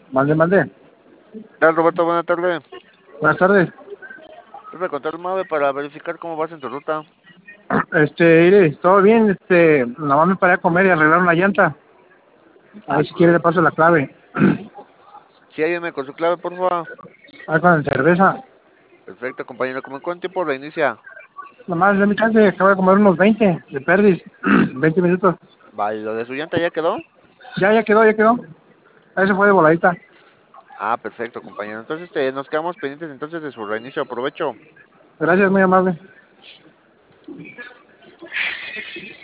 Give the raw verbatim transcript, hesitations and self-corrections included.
Mande, mande. ¿Qué tal, Roberto? Buenas tardes. Buenas tardes. Te voy a contar, Mave, para verificar cómo vas en tu ruta. Este, Ire, todo bien, este, nada más me paré a comer y arreglar una llanta. Ah, Ahí si quiere le paso la clave. sí, ayúdame con su clave, por favor. Ahí con la cerveza. Perfecto, compañero. ¿Cómo en cuánto tiempo reinicia? Nada más de mi chance, acabo de comer unos veinte de perdis. veinte minutos. Vale, ¿lo de su llanta ya quedó? Ya, ya quedó, ya quedó. Ahí se fue de voladita. Ah, perfecto, compañero. Entonces, este, nos quedamos pendientes entonces de su reinicio. Aprovecho. Gracias, muy amable.